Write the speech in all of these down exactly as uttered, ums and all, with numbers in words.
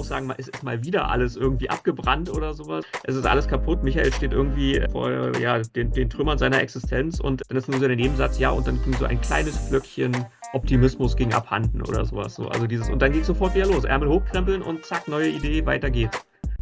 Aussagen, es ist mal wieder alles irgendwie abgebrannt oder sowas. Es ist alles kaputt. Michael steht irgendwie vor ja, den, den Trümmern seiner Existenz und dann ist nur so der Nebensatz, ja, und dann ging so ein kleines Flöckchen Optimismus ging abhanden oder sowas. So. Also dieses, und dann geht sofort wieder los. Ärmel hochkrempeln und zack, neue Idee, weiter geht's.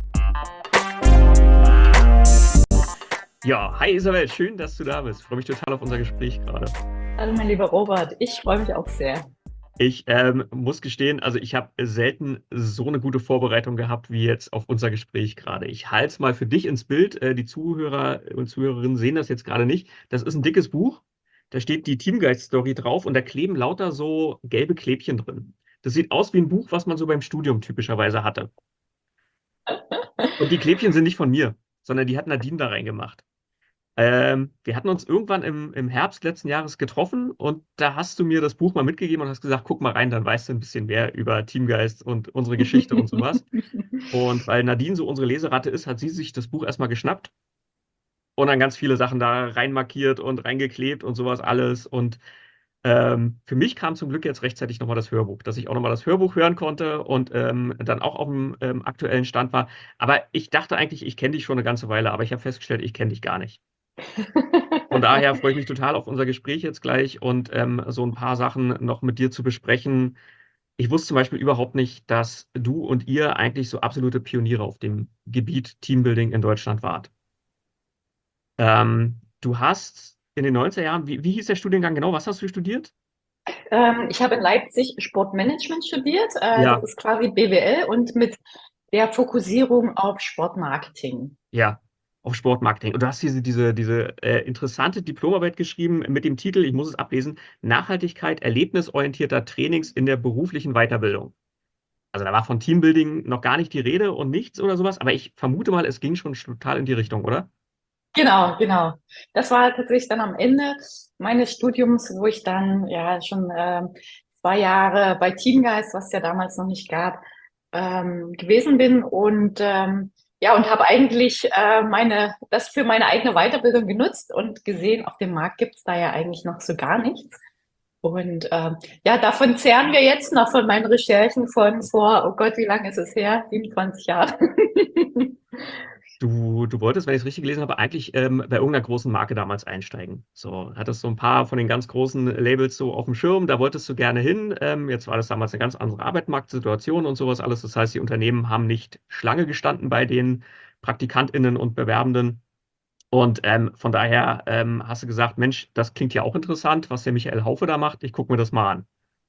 Ja, hi Isabel, schön, dass du da bist. Ich freue mich total auf unser Gespräch gerade. Hallo, mein lieber Robert, ich freue mich auch sehr. Ich ähm, muss gestehen, also ich habe selten so eine gute Vorbereitung gehabt wie jetzt auf unser Gespräch gerade. Ich halte es mal für dich ins Bild. Äh, die Zuhörer und Zuhörerinnen sehen das jetzt gerade nicht. Das ist ein dickes Buch. Da steht die Teamgeist-Story drauf und da kleben lauter so gelbe Klebchen drin. Das sieht aus wie ein Buch, was man so beim Studium typischerweise hatte. Und die Klebchen sind nicht von mir, sondern die hat Nadine da reingemacht. Ähm, wir hatten uns irgendwann im, im Herbst letzten Jahres getroffen und da hast du mir das Buch mal mitgegeben und hast gesagt, guck mal rein, dann weißt du ein bisschen mehr über Teamgeist und unsere Geschichte und sowas. Und weil Nadine so unsere Leseratte ist, hat sie sich das Buch erstmal geschnappt und dann ganz viele Sachen da reinmarkiert und reingeklebt und sowas alles. Und ähm, für mich kam zum Glück jetzt rechtzeitig nochmal das Hörbuch, dass ich auch nochmal das Hörbuch hören konnte und ähm, dann auch auf dem ähm, aktuellen Stand war. Aber ich dachte eigentlich, ich kenne dich schon eine ganze Weile, aber ich habe festgestellt, ich kenne dich gar nicht. Von daher freue ich mich total auf unser Gespräch jetzt gleich und ähm, so ein paar Sachen noch mit dir zu besprechen. Ich wusste zum Beispiel überhaupt nicht, dass du und ihr eigentlich so absolute Pioniere auf dem Gebiet Teambuilding in Deutschland wart. Ähm, du hast in den neunziger Jahren, wie, wie hieß der Studiengang genau? Was hast du studiert? Ähm, ich habe in Leipzig Sportmanagement studiert. Äh, das Ja, ist quasi B W L und mit der Fokussierung auf Sportmarketing. ja, auf Sportmarketing. Und du hast diese, diese, diese äh, interessante Diplomarbeit geschrieben mit dem Titel, ich muss es ablesen, Nachhaltigkeit erlebnisorientierter Trainings in der beruflichen Weiterbildung. Also da war von Teambuilding noch gar nicht die Rede und nichts oder sowas, aber ich vermute mal, es ging schon total in die Richtung, oder? Genau, genau. Das war tatsächlich dann am Ende meines Studiums, wo ich dann ja schon ähm, zwei Jahre bei Teamgeist, was es ja damals noch nicht gab, ähm, gewesen bin und ähm, ja und habe eigentlich äh, meine das für meine eigene Weiterbildung genutzt und gesehen, auf dem Markt gibt's da ja eigentlich noch so gar nichts. Und ähm, ja, davon zehren wir jetzt noch von meinen Recherchen von vor, oh Gott, wie lange ist es her? siebenundzwanzig Jahre. Du, du wolltest, wenn ich es richtig gelesen habe, eigentlich ähm, bei irgendeiner großen Marke damals einsteigen. So, hattest so ein paar von den ganz großen Labels so auf dem Schirm, da wolltest du gerne hin. Ähm, jetzt war das damals eine ganz andere Arbeitsmarktsituation und sowas alles. Das heißt, die Unternehmen haben nicht Schlange gestanden bei den PraktikantInnen und Bewerbenden. Und ähm, von daher ähm, hast du gesagt, Mensch, das klingt ja auch interessant, was der Michael Haufe da macht. Ich gucke mir das mal an.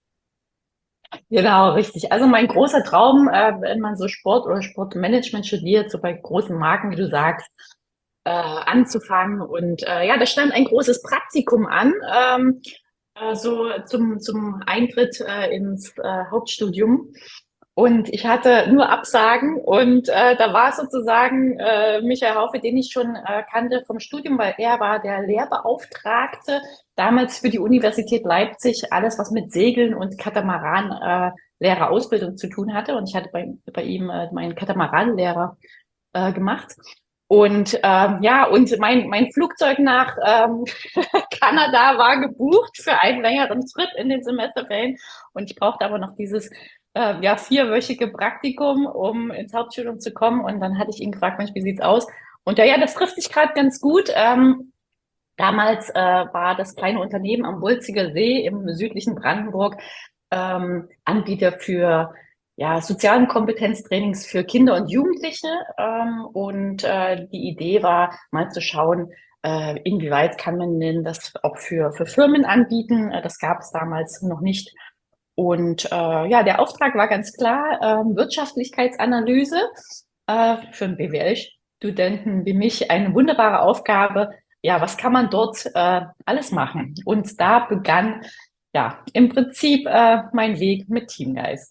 Genau, richtig. Also mein großer Traum, äh, wenn man so Sport oder Sportmanagement studiert, so bei großen Marken, wie du sagst, äh, anzufangen. Und äh, ja, da stand ein großes Praktikum an, ähm, äh, so zum, zum Eintritt äh, ins äh, Hauptstudium. Und ich hatte nur Absagen und äh, da war sozusagen äh, Michael Haufe, den ich schon äh, kannte vom Studium, weil er war der Lehrbeauftragte damals für die Universität Leipzig, alles was mit Segeln und Katamaran äh, Lehrerausbildung zu tun hatte. Und ich hatte bei, bei ihm äh, meinen Katamaranlehrer äh, gemacht. Und ähm, ja, und mein, mein Flugzeug nach ähm, Kanada war gebucht für einen längeren Trip in den Semesterferien. Und ich brauchte aber noch dieses äh, ja, vierwöchige Praktikum, um ins Hauptstudium zu kommen. Und dann hatte ich ihn gefragt, Mensch, wie sieht's aus? Und ja, ja, das trifft sich gerade ganz gut. Ähm, damals äh, war das kleine Unternehmen am Wulziger See im südlichen Brandenburg ähm, Anbieter für ja, sozialen Kompetenztrainings für Kinder und Jugendliche. Ähm, und äh, die Idee war, mal zu schauen, äh, inwieweit kann man denn das auch für, für Firmen anbieten. Äh, das gab es damals noch nicht. Und äh, ja, der Auftrag war ganz klar, ähm, Wirtschaftlichkeitsanalyse äh, für einen B W L-Studenten wie mich eine wunderbare Aufgabe. Ja, was kann man dort äh, alles machen? Und da begann ja im Prinzip äh, mein Weg mit Teamgeist.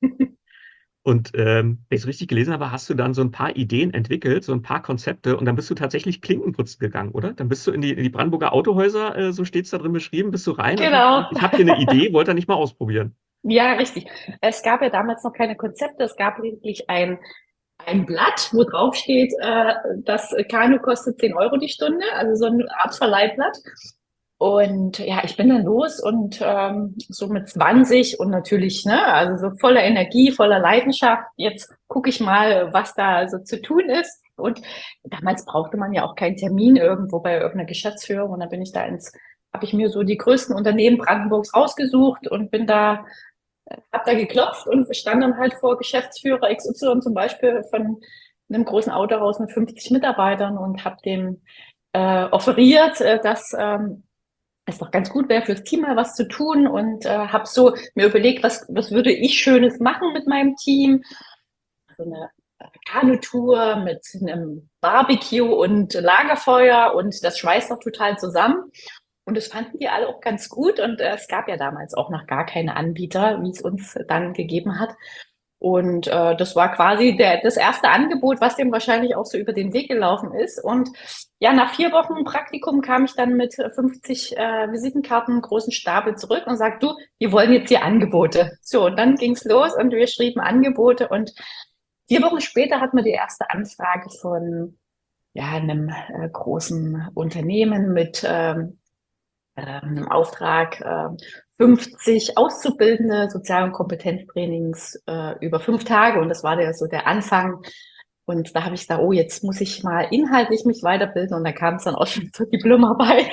Und ähm, wenn ich es richtig gelesen habe, hast du dann so ein paar Ideen entwickelt, so ein paar Konzepte und dann bist du tatsächlich Klinken putzen gegangen, oder? Dann bist du in die, in die Brandenburger Autohäuser, äh, so steht es da drin beschrieben, bist du rein und hast Genau. gesagt, ich habe hier eine Idee, wollte er nicht mal ausprobieren. Ja, richtig. Es gab ja damals noch keine Konzepte. Es gab lediglich ein, ein Blatt, wo drauf steht, äh, das Kanu kostet zehn Euro die Stunde, also so eine Art Verleihblatt. Und ja, ich bin dann los und ähm, so mit zwanzig und natürlich, ne, also so voller Energie, voller Leidenschaft. Jetzt gucke ich mal, was da so zu tun ist. Und damals brauchte man ja auch keinen Termin irgendwo bei irgendeiner Geschäftsführung. Und dann bin ich da ins, habe ich mir so die größten Unternehmen Brandenburgs rausgesucht und bin da, habe da geklopft und stand dann halt vor Geschäftsführer X Y zum Beispiel von einem großen Autohaus mit fünfzig Mitarbeitern und habe dem äh, offeriert, äh, dass ähm, es doch ganz gut wäre, fürs Team mal was zu tun und äh, habe so mir überlegt, was, was würde ich Schönes machen mit meinem Team. So eine Kanutour mit einem Barbecue und Lagerfeuer und das schweißt doch total zusammen. Und das fanden die alle auch ganz gut. Und äh, es gab ja damals auch noch gar keine Anbieter, wie es uns dann gegeben hat. Und äh, das war quasi der, das erste Angebot, was dem wahrscheinlich auch so über den Weg gelaufen ist. Und ja, nach vier Wochen Praktikum kam ich dann mit fünfzig äh, Visitenkarten, einen großen Stapel zurück und sagte, du, wir wollen jetzt hier Angebote. So, und dann ging's los und wir schrieben Angebote. Und vier Wochen später hatten wir die erste Anfrage von ja, einem äh, großen Unternehmen mit ähm, äh, einem Auftrag, äh, fünfzig Auszubildende Sozial- und Kompetenztrainings äh, über fünf Tage. Und das war der, so der Anfang. Und da habe ich gesagt, oh, jetzt muss ich mal inhaltlich mich weiterbilden. Und da kam es dann auch schon zur Diplomarbeit.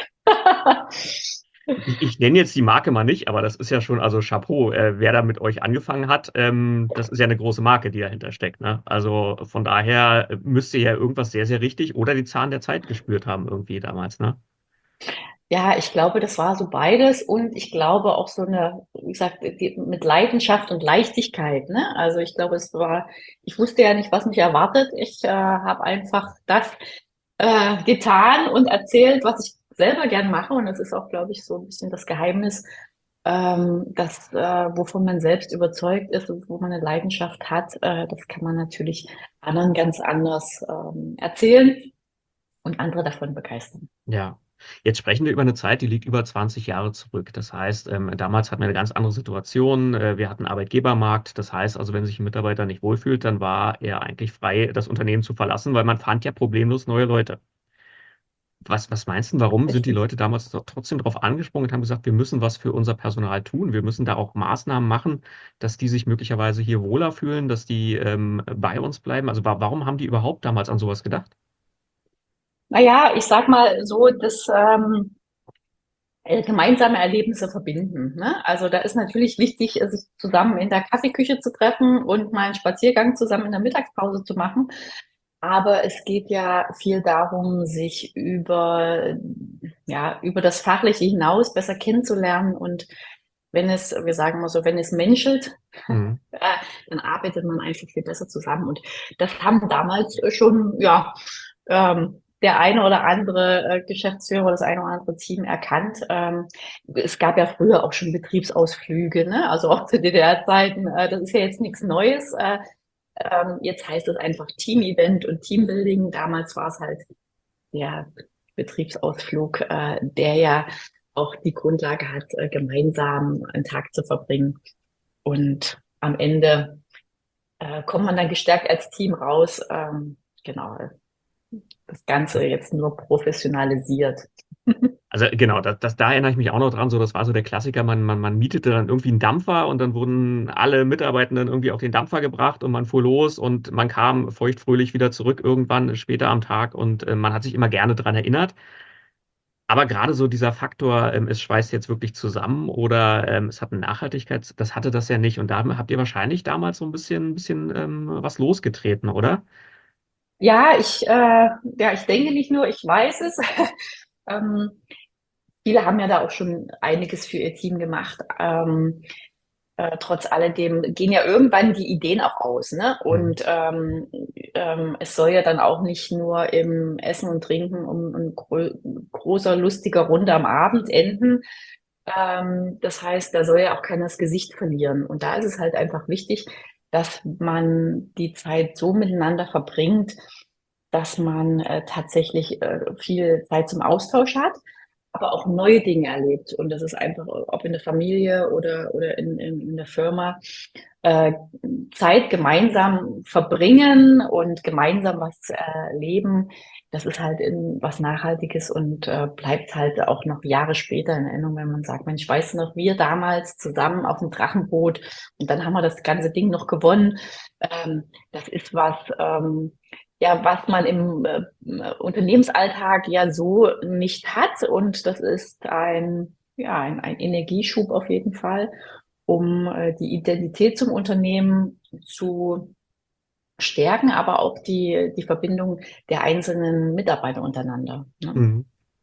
Ich, ich nenne jetzt die Marke mal nicht, aber das ist ja schon, also Chapeau, äh, wer da mit euch angefangen hat, ähm, das ist ja eine große Marke, die dahinter steckt, ne? Also von daher äh, müsst ihr ja irgendwas sehr, sehr richtig oder die Zahn der Zeit gespürt haben irgendwie damals, ne? Ja, ich glaube, das war so beides und ich glaube auch so eine, wie gesagt, die, mit Leidenschaft und Leichtigkeit, ne? Also ich glaube, es war, ich wusste ja nicht, was mich erwartet. Ich äh, habe einfach das äh, getan und erzählt, was ich selber gern mache und das ist auch, glaube ich, so ein bisschen das Geheimnis, ähm, das, äh, wovon man selbst überzeugt ist und wo man eine Leidenschaft hat, äh, das kann man natürlich anderen ganz anders ähm, erzählen und andere davon begeistern. Ja. Jetzt sprechen wir über eine Zeit, die liegt über zwanzig Jahre zurück. Das heißt, ähm, damals hatten wir eine ganz andere Situation. Äh, wir hatten einen Arbeitgebermarkt. Das heißt also, wenn sich ein Mitarbeiter nicht wohlfühlt, dann war er eigentlich frei, das Unternehmen zu verlassen, weil man fand ja problemlos neue Leute. Was, was meinst du, warum sind die Richtig. Leute damals doch trotzdem darauf angesprungen und haben gesagt, wir müssen was für unser Personal tun, wir müssen da auch Maßnahmen machen, dass die sich möglicherweise hier wohler fühlen, dass die ähm, bei uns bleiben? Also wa warum haben die überhaupt damals an sowas gedacht? Naja, ich sag mal so, das ähm, äh, gemeinsame Erlebnisse verbinden. Ne? Also da ist natürlich wichtig, äh, sich zusammen in der Kaffeeküche zu treffen und mal einen Spaziergang zusammen in der Mittagspause zu machen. Aber es geht ja viel darum, sich über, ja, über das Fachliche hinaus besser kennenzulernen. Und wenn es, wir sagen mal so, wenn es menschelt, Mhm. äh, dann arbeitet man einfach viel besser zusammen. Und das haben damals schon, ja, ähm, der eine oder andere äh, Geschäftsführer, das eine oder andere Team erkannt. Ähm, es gab ja früher auch schon Betriebsausflüge, ne? Also auch zu D D R-Zeiten. Äh, das ist ja jetzt nichts Neues. Äh, ähm, jetzt heißt es einfach Team-Event und Teambuilding. Damals war es halt der Betriebsausflug, äh, der ja auch die Grundlage hat, äh, gemeinsam einen Tag zu verbringen. Und am Ende äh, kommt man dann gestärkt als Team raus. Ähm, genau, das Ganze jetzt nur professionalisiert. Also genau, das, das, da erinnere ich mich auch noch dran, so das war so der Klassiker, man, man, man mietete dann irgendwie einen Dampfer und dann wurden alle Mitarbeitenden irgendwie auf den Dampfer gebracht und man fuhr los und man kam feuchtfröhlich wieder zurück irgendwann später am Tag und äh, man hat sich immer gerne dran erinnert. Aber gerade so dieser Faktor, ähm, es schweißt jetzt wirklich zusammen oder ähm, es hat eine Nachhaltigkeit, das hatte das ja nicht. Und da habt ihr wahrscheinlich damals so ein bisschen, ein bisschen ähm, was losgetreten, oder? Ja, ich, äh, ja, ich denke nicht nur, ich weiß es. ähm, viele haben ja da auch schon einiges für ihr Team gemacht. Ähm, äh, trotz alledem gehen ja irgendwann die Ideen auch aus, ne? Mhm. Und ähm, ähm, es soll ja dann auch nicht nur im Essen und Trinken um ein gro großer, lustiger Runde am Abend enden. Ähm, das heißt, da soll ja auch keiner das Gesicht verlieren. Und da ist es halt einfach wichtig, dass man die Zeit so miteinander verbringt, dass man äh, tatsächlich äh, viel Zeit zum Austausch hat, aber auch neue Dinge erlebt. Und das ist einfach, ob in der Familie oder, oder in, in, in der Firma, äh, Zeit gemeinsam verbringen und gemeinsam was äh, erleben. das ist halt in, was Nachhaltiges und äh, bleibt halt auch noch Jahre später in Erinnerung, wenn man sagt, Mensch, weißt du noch, wir damals zusammen auf dem Drachenboot und dann haben wir das ganze Ding noch gewonnen. Ähm, das ist was, ähm, ja, was man im äh, Unternehmensalltag ja so nicht hat und das ist ein, ja, ein, ein Energieschub auf jeden Fall, um äh, die Identität zum Unternehmen zu stärken, aber auch die, die Verbindung der einzelnen Mitarbeiter untereinander. Ne? Mhm.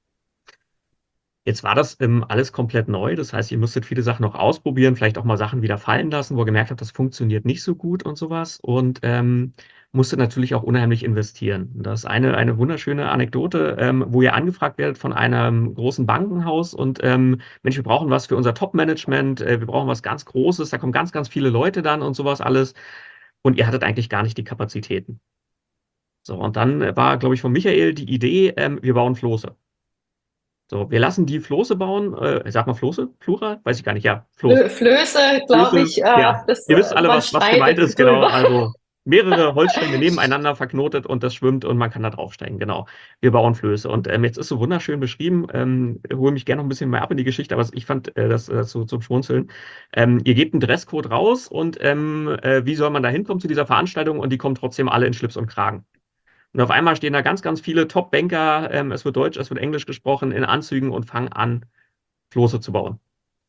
Jetzt war das ähm, alles komplett neu. Das heißt, ihr musstet viele Sachen noch ausprobieren, vielleicht auch mal Sachen wieder fallen lassen, wo ihr gemerkt habt, das funktioniert nicht so gut und sowas. Und ähm, musstet natürlich auch unheimlich investieren. Das ist eine, eine wunderschöne Anekdote, ähm, wo ihr angefragt werdet von einem großen Bankenhaus und ähm, Mensch, wir brauchen was für unser Top-Management, äh, wir brauchen was ganz Großes, da kommen ganz, ganz viele Leute dann und sowas alles. Und ihr hattet eigentlich gar nicht die Kapazitäten. So, und dann äh, war, glaube ich, von Michael die Idee, ähm, wir bauen Floße. So, wir lassen die Floße bauen. Äh, sag mal Floße? Plural? Weiß ich gar nicht. Ja, Floß. Flö Flöße, glaube Flöße, ich, äh, ja. das, Ihr wisst äh, alle, man was, was gemeint schneidet ist, genau. drüber. Also mehrere Holzstränge nebeneinander verknotet und das schwimmt und man kann da draufsteigen. Genau. Wir bauen Flöße. Und ähm, jetzt ist so wunderschön beschrieben. Ähm, hole mich gerne noch ein bisschen mehr ab in die Geschichte, aber ich fand äh, das äh, so, zum Schmunzeln. Ähm, ihr gebt einen Dresscode raus und ähm, äh, wie soll man da hinkommen zu dieser Veranstaltung? Und die kommen trotzdem alle in Schlips und Kragen. Und auf einmal stehen da ganz, ganz viele Top-Banker, ähm, es wird Deutsch, es wird Englisch gesprochen, in Anzügen und fangen an, Floße zu bauen.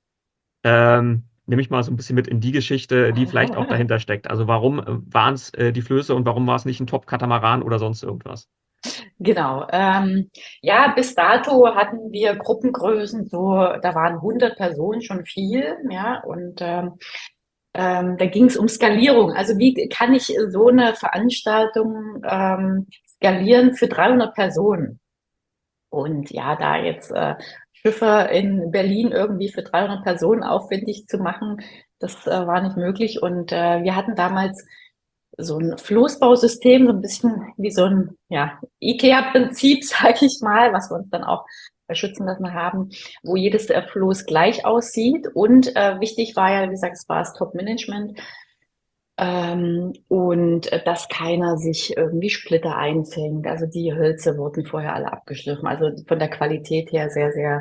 Ähm, nehme ich mal so ein bisschen mit in die Geschichte, die vielleicht auch dahinter steckt. Also warum waren es äh, die Flöße und warum war es nicht ein Top-Katamaran oder sonst irgendwas? Genau. Ähm, ja, bis dato hatten wir Gruppengrößen so, da waren hundert Personen schon viel, ja, und ähm, ähm, da ging es um Skalierung. Also wie kann ich so eine Veranstaltung ähm, skalieren für dreihundert Personen? Und ja, da jetzt äh, Schiffe in Berlin irgendwie für dreihundert Personen aufwendig zu machen, das äh, war nicht möglich. Und äh, wir hatten damals so ein Floßbausystem, so ein bisschen wie so ein ja, IKEA-Prinzip, sage ich mal, was wir uns dann auch schützen lassen haben, wo jedes äh, Floß gleich aussieht. Und äh, wichtig war ja, wie gesagt, es war das Top-Management. Ähm, und äh, dass keiner sich irgendwie Splitter einfängt. Also die Hölzer wurden vorher alle abgeschliffen. Also von der Qualität her sehr, sehr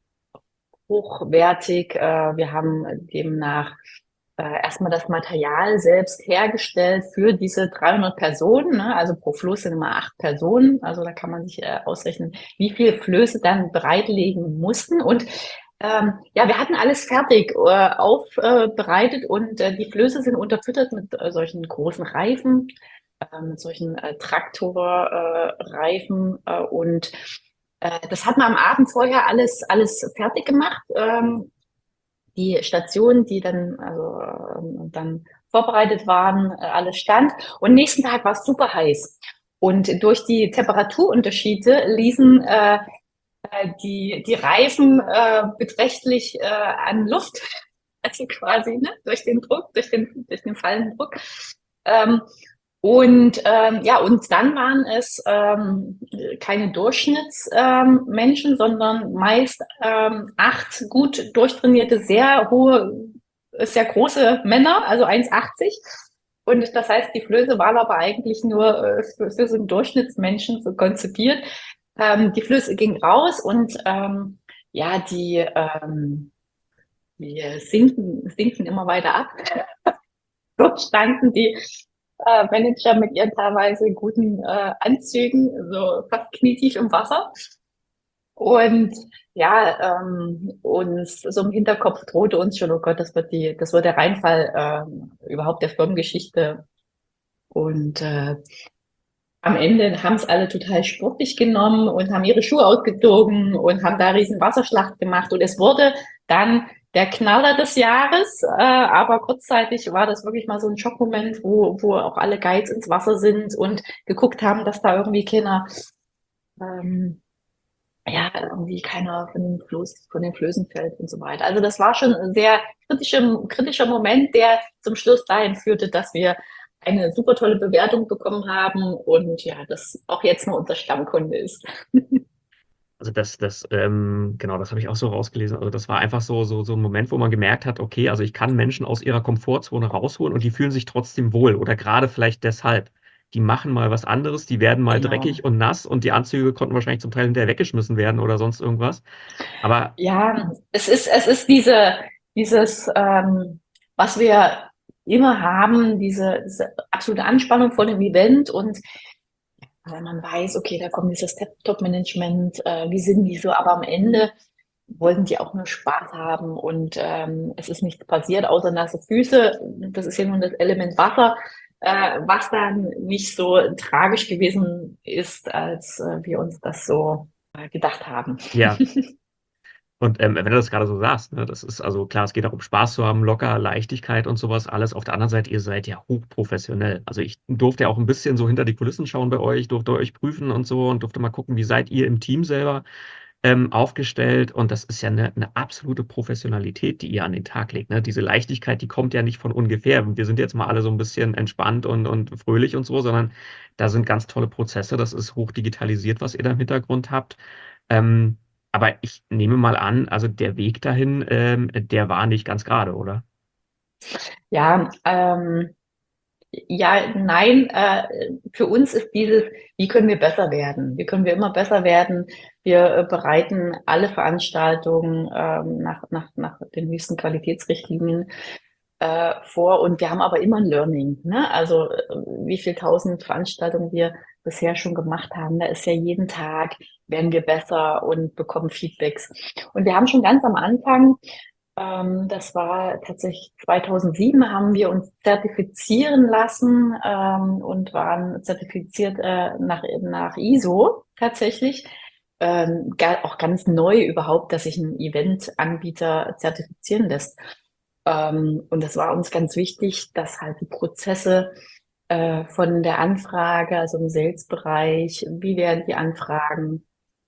hochwertig. Äh, wir haben demnach äh, erstmal das Material selbst hergestellt für diese dreihundert Personen. Ne? Also pro Floß sind immer acht Personen. Also da kann man sich äh, ausrechnen, wie viele Flöße dann bereitlegen mussten. Und ähm, ja, wir hatten alles fertig äh, aufbereitet und äh, die Flöße sind unterfüttert mit äh, solchen großen Reifen, äh, mit solchen äh, Traktorreifen äh, und äh, das hat man am Abend vorher alles alles fertig gemacht. Ähm, die Stationen, die dann also ähm, dann vorbereitet waren, äh, alles stand. Und nächsten Tag war es super heiß. Und durch die Temperaturunterschiede ließen äh, äh, die, die Reifen äh, beträchtlich äh, an Luft, also quasi ne, durch den Druck, durch den, durch den fallenden Druck. Ähm, und ähm, ja, und dann waren es ähm, keine Durchschnittsmenschen, ähm, Menschen, sondern meist ähm, acht gut durchtrainierte, sehr hohe, sehr große Männer, also eins Komma achtzig. Und das heißt, die Flöße waren aber eigentlich nur äh, für, für so einen Durchschnittsmenschen so konzipiert. Ähm, die Flöße gingen raus und ähm, ja, die, ähm, die sinken, sinken immer weiter ab. So standen die äh, Manager mit ihren teilweise guten äh, Anzügen, so fast knietief im Wasser. Und ja, ähm, uns so im Hinterkopf drohte uns schon, oh Gott, das wird die, das wird der Reinfall ähm, überhaupt der Firmengeschichte. Und äh, am Ende haben es alle total sportlich genommen und haben ihre Schuhe ausgezogen und haben da riesen Wasserschlacht gemacht. Und es wurde dann der Knaller des Jahres, äh, aber kurzzeitig war das wirklich mal so ein Schockmoment, wo, wo auch alle Guides ins Wasser sind und geguckt haben, dass da irgendwie keiner, ähm, ja, irgendwie keiner von den Floß, von den Flößen fällt und so weiter. Also das war schon ein sehr kritischer, kritischer Moment, der zum Schluss dahin führte, dass wir eine super tolle Bewertung bekommen haben und ja, das auch jetzt nur unser Stammkunde ist. Also das, das, ähm, genau, das habe ich auch so rausgelesen. Also das war einfach so, so, so ein Moment, wo man gemerkt hat, okay, also ich kann Menschen aus ihrer Komfortzone rausholen und die fühlen sich trotzdem wohl oder gerade vielleicht deshalb. die machen mal was anderes, die werden mal Genau. dreckig und nass und die Anzüge konnten wahrscheinlich zum Teil hinterher weggeschmissen werden oder sonst irgendwas. Aber Ja, es ist, es ist diese, dieses, ähm, was wir immer haben, diese, diese absolute Anspannung vor dem Event und wenn man weiß, okay, da kommt dieses Top-Management, äh, wie sind die so, aber am Ende wollten die auch nur Spaß haben und ähm, es ist nichts passiert, außer nasse Füße. Das ist ja nun das Element Wasser, äh, was dann nicht so tragisch gewesen ist, als äh, wir uns das so äh, gedacht haben. ja, und ähm, wenn du das gerade so sagst, ne, das ist also klar, es geht auch um Spaß zu haben, locker, Leichtigkeit und sowas alles. Auf der anderen Seite, ihr seid ja hochprofessionell. Also ich durfte ja auch ein bisschen so hinter die Kulissen schauen bei euch, durfte euch prüfen und so und durfte mal gucken, wie seid ihr im Team selber ähm, aufgestellt. Und das ist ja eine, eine absolute Professionalität, die ihr an den Tag legt. Ne? Diese Leichtigkeit, die kommt ja nicht von ungefähr. Wir sind jetzt mal alle so ein bisschen entspannt und, und fröhlich und so, sondern da sind ganz tolle Prozesse. Das ist hoch digitalisiert, was ihr da im Hintergrund habt. Ähm, aber ich nehme mal an, also der Weg dahin, ähm, der war nicht ganz gerade, oder? Ja, ähm, ja, nein, äh, für uns ist dieses, wie können wir besser werden? Wie können wir immer besser werden? Wir äh, bereiten alle Veranstaltungen ähm, nach, nach, nach den höchsten Qualitätsrichtlinien äh, vor und wir haben aber immer ein Learning, ne? Also äh, wie viel tausend Veranstaltungen wir bisher schon gemacht haben, da ist ja jeden Tag, werden wir besser und bekommen Feedbacks. Und wir haben schon ganz am Anfang ähm, das war tatsächlich zweitausendsieben, haben wir uns zertifizieren lassen ähm, und waren zertifiziert äh, nach, nach I S O tatsächlich. Ähm, ga- auch ganz neu überhaupt, dass sich ein Eventanbieter zertifizieren lässt. Ähm, und das war uns ganz wichtig, dass halt die Prozesse äh, von der Anfrage, also im Sales-Bereich, wie werden die Anfragen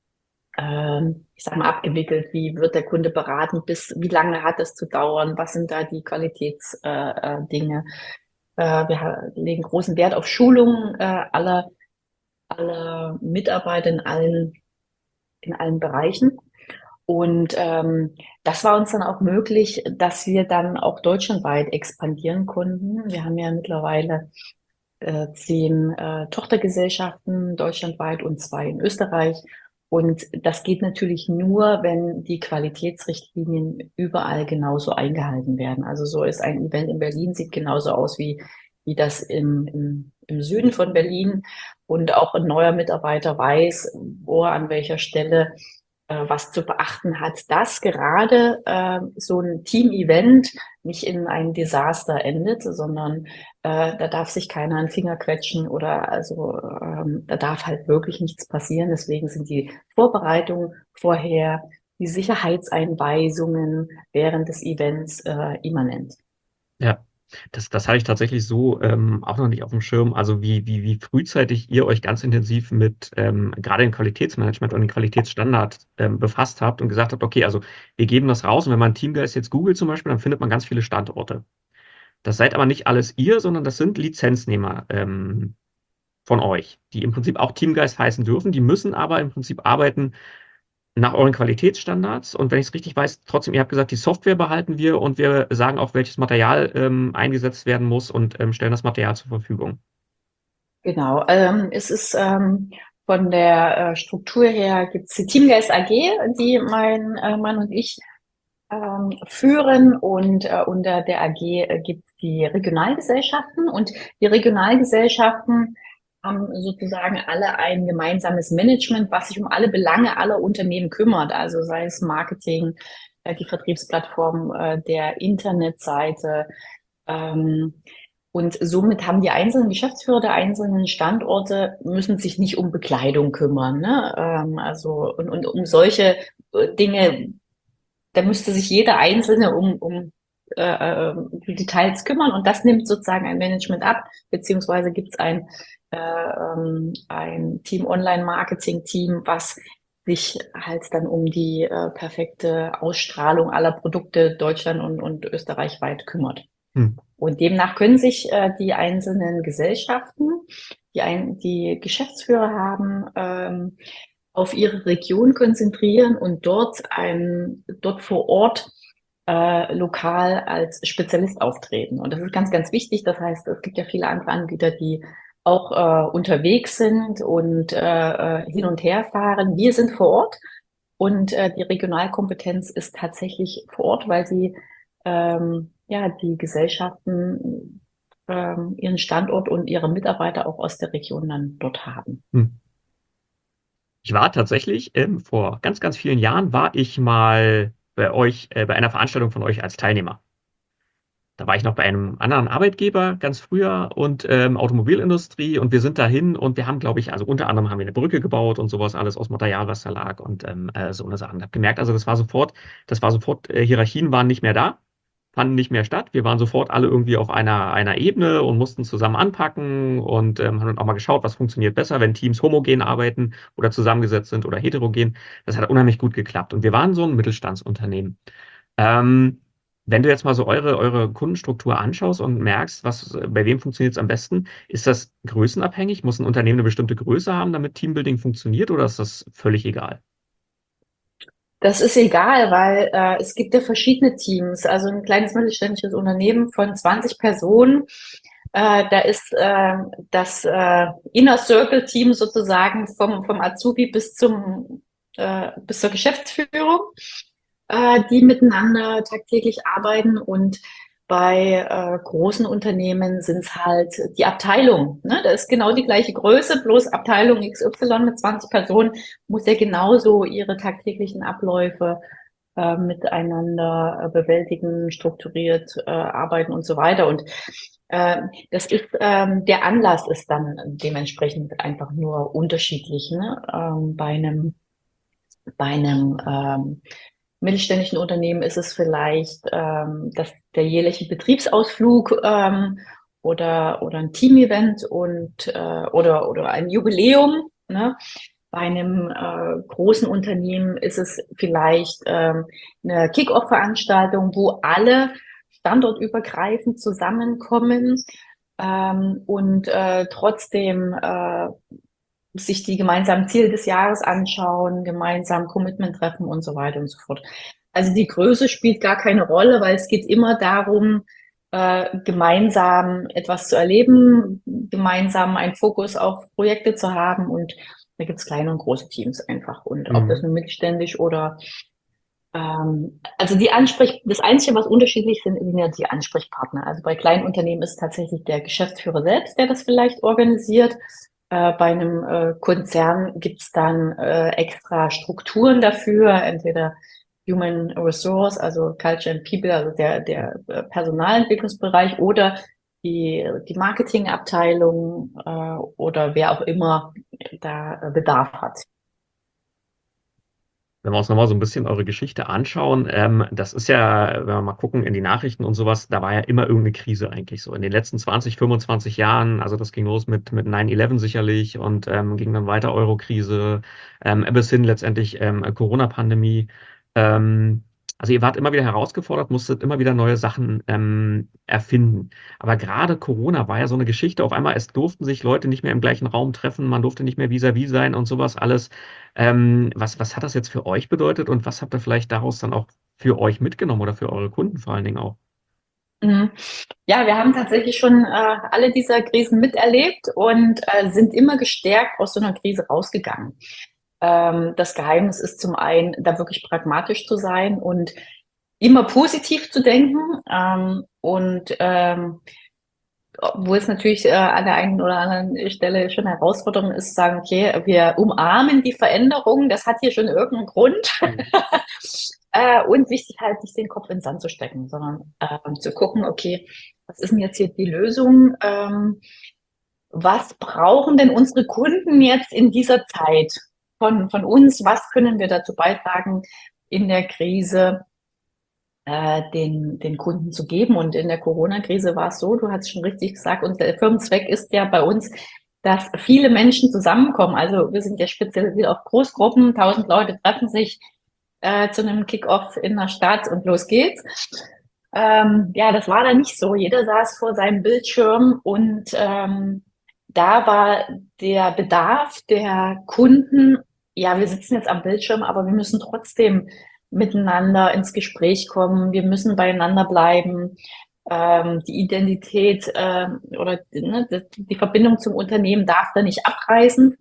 ähm, ich sag mal, abgewickelt? Wie wird der Kunde beraten? Bis wie lange hat es zu dauern? Was sind da die Qualitätsdinge? Äh, äh, Dinge? äh, wir ha- legen großen Wert auf Schulungen äh, aller, aller Mitarbeiter in allen, in allen Bereichen. Und ähm, das war uns dann auch möglich, dass wir dann auch deutschlandweit expandieren konnten. Wir haben ja mittlerweile äh, zehn äh, Tochtergesellschaften deutschlandweit und zwei in Österreich. Und das geht natürlich nur, wenn die Qualitätsrichtlinien überall genauso eingehalten werden. Also so ist ein Event in Berlin, sieht genauso aus wie, wie das im, im, im Süden von Berlin. Und auch ein neuer Mitarbeiter weiß, wo er an welcher Stelle äh, was zu beachten hat, dass gerade äh, so ein Team-Event nicht in ein Desaster endet, sondern äh, da darf sich keiner einen Finger quetschen oder also ähm, da darf halt wirklich nichts passieren. Deswegen sind die Vorbereitungen vorher, die Sicherheitseinweisungen während des Events äh, immanent. Ja, das, das hatte ich tatsächlich so ähm, auch noch nicht auf dem Schirm. Also wie, wie, wie frühzeitig ihr euch ganz intensiv mit ähm, gerade dem Qualitätsmanagement und den Qualitätsstandards ähm, befasst habt und gesagt habt, okay, also wir geben das raus und wenn man Teamgeist jetzt googelt zum Beispiel, dann findet man ganz viele Standorte. Das seid aber nicht alles ihr, sondern das sind Lizenznehmer ähm, von euch, die im Prinzip auch Teamgeist heißen dürfen. Die müssen aber im Prinzip arbeiten nach euren Qualitätsstandards. Und wenn ich es richtig weiß, trotzdem, ihr habt gesagt, die Software behalten wir und wir sagen auch, welches Material ähm, eingesetzt werden muss und ähm, stellen das Material zur Verfügung. Genau, ähm, es ist ähm, von der äh, Struktur her gibt es die Teamgeist A G, die mein äh, Mann und ich ähm, führen und äh, unter der A G äh, gibt es die Regionalgesellschaften und die Regionalgesellschaften haben sozusagen alle ein gemeinsames Management, was sich um alle Belange aller Unternehmen kümmert, also sei es Marketing, äh, die Vertriebsplattform äh, der Internetseite. Ähm, und somit haben die einzelnen Geschäftsführer der einzelnen Standorte müssen sich nicht um Bekleidung kümmern, ne? Ähm, also und, und um solche äh, Dinge, da müsste sich jeder Einzelne um, um äh, äh, die Details kümmern und das nimmt sozusagen ein Management ab, beziehungsweise gibt es ein, äh, ähm, ein Team Online-Marketing-Team, was sich halt dann um die äh, perfekte Ausstrahlung aller Produkte Deutschland und, und österreichweit kümmert. Hm. Und demnach können sich äh, die einzelnen Gesellschaften, die ein, die Geschäftsführer haben, ähm, auf ihre Region konzentrieren und dort ein, dort vor Ort äh, lokal als Spezialist auftreten. Und das ist ganz, ganz wichtig. Das heißt, es gibt ja viele andere Anbieter, die auch äh, unterwegs sind und äh, äh, hin und her fahren. Wir sind vor Ort und äh, die Regionalkompetenz ist tatsächlich vor Ort, weil sie ähm, ja die Gesellschaften ähm, ihren Standort und ihre Mitarbeiter auch aus der Region dann dort haben. Hm. Ich war tatsächlich, ähm, vor ganz, ganz vielen Jahren war ich mal bei euch, äh, bei einer Veranstaltung von euch als Teilnehmer. Da war ich noch bei einem anderen Arbeitgeber ganz früher und ähm, Automobilindustrie und wir sind dahin und wir haben, glaube ich, also unter anderem haben wir eine Brücke gebaut und sowas alles aus Material, was da lag und ähm, äh, so eine Sachen. Ich habe gemerkt, also das war sofort, das war sofort, äh, Hierarchien waren nicht mehr da, fanden nicht mehr statt. Wir waren sofort alle irgendwie auf einer, einer Ebene und mussten zusammen anpacken und ähm, haben dann auch mal geschaut, was funktioniert besser, wenn Teams homogen arbeiten oder zusammengesetzt sind oder heterogen. Das hat unheimlich gut geklappt und wir waren so ein Mittelstandsunternehmen. Ähm, Wenn du jetzt mal so eure, eure Kundenstruktur anschaust und merkst, was, bei wem funktioniert es am besten, ist das größenabhängig? Muss ein Unternehmen eine bestimmte Größe haben, damit Teambuilding funktioniert, oder ist das völlig egal? Das ist egal, weil äh, es gibt ja verschiedene Teams. Also ein kleines mittelständisches Unternehmen von zwanzig Personen, äh, da ist äh, das äh, Inner Circle Team sozusagen vom, vom Azubi bis zum äh, bis zur Geschäftsführung, äh, die miteinander tagtäglich arbeiten. Und bei äh, großen Unternehmen sind es halt die Abteilung. Ne? Da ist genau die gleiche Größe, bloß Abteilung X Y mit zwanzig Personen muss ja genauso ihre tagtäglichen Abläufe äh, miteinander äh, bewältigen, strukturiert äh, arbeiten und so weiter. Und äh, das ist ähm, der Anlass ist dann dementsprechend einfach nur unterschiedlich. Ne? Ähm, bei einem bei einem ähm, mittelständischen Unternehmen ist es vielleicht ähm, das, der jährliche Betriebsausflug ähm, oder, oder ein Teamevent und äh, oder, oder ein Jubiläum. Ne? Bei einem äh, großen Unternehmen ist es vielleicht ähm, eine Kick-Off-Veranstaltung, wo alle standortübergreifend zusammenkommen ähm, und äh, trotzdem äh, sich die gemeinsamen Ziele des Jahres anschauen, gemeinsam Commitment treffen und so weiter und so fort. Also die Größe spielt gar keine Rolle, weil es geht immer darum, äh, gemeinsam etwas zu erleben, gemeinsam einen Fokus auf Projekte zu haben, und da gibt es kleine und große Teams einfach. Und ob das Mhm. nun mittelständisch oder ähm, also die Ansprech, das Einzige, was unterschiedlich sind, sind ja die Ansprechpartner. Also bei kleinen Unternehmen ist tatsächlich der Geschäftsführer selbst, der das vielleicht organisiert. Äh, bei einem äh, Konzern gibt's dann äh, extra Strukturen dafür, entweder Human Resource, also Culture and People, also der, der äh, Personalentwicklungsbereich, oder die, die Marketingabteilung äh, oder wer auch immer da äh, Bedarf hat. Wenn wir uns nochmal so ein bisschen eure Geschichte anschauen, ähm, das ist ja, wenn wir mal gucken in die Nachrichten und sowas, da war ja immer irgendeine Krise eigentlich so. In den letzten zwanzig, fünfundzwanzig Jahren, also das ging los mit, mit neun elf sicherlich und ähm, ging dann weiter Euro-Krise, ähm, bis hin letztendlich ähm, Corona-Pandemie. Ähm, also ihr wart immer wieder herausgefordert, musstet immer wieder neue Sachen ähm, erfinden. Aber gerade Corona war ja so eine Geschichte. Auf einmal, es durften sich Leute nicht mehr im gleichen Raum treffen, man durfte nicht mehr vis-à-vis sein und sowas alles. Ähm, was, was hat das jetzt für euch bedeutet und was habt ihr vielleicht daraus dann auch für euch mitgenommen oder für eure Kunden vor allen Dingen auch? Mhm. Ja, wir haben tatsächlich schon äh, alle dieser Krisen miterlebt und äh, sind immer gestärkt aus so einer Krise rausgegangen. Ähm, das Geheimnis ist zum einen, da wirklich pragmatisch zu sein und immer positiv zu denken. Ähm, und ähm, wo es natürlich äh, an der einen oder anderen Stelle schon eine Herausforderung ist, zu sagen, okay, wir umarmen die Veränderung, das hat hier schon irgendeinen Grund. Mhm. äh, und wichtig halt nicht den Kopf in den Sand zu stecken, sondern ähm, zu gucken, okay, was ist denn jetzt hier die Lösung? Ähm, was brauchen denn unsere Kunden jetzt in dieser Zeit von, von uns? Was können wir dazu beitragen, in der Krise äh, den, den Kunden zu geben? Und in der Corona-Krise war es so, du hast schon richtig gesagt, und der Firmenzweck ist ja bei uns, dass viele Menschen zusammenkommen. Also wir sind ja spezialisiert auf Großgruppen, tausend Leute treffen sich äh, zu einem Kick-Off in der Stadt und los geht's. Ähm, ja, das war da nicht so. Jeder saß vor seinem Bildschirm und ähm, da war der Bedarf der Kunden, ja, wir sitzen jetzt am Bildschirm, aber wir müssen trotzdem miteinander ins Gespräch kommen. Wir müssen beieinander bleiben. Ähm, die Identität ähm, oder ne, die, die Verbindung zum Unternehmen darf da nicht abreißen.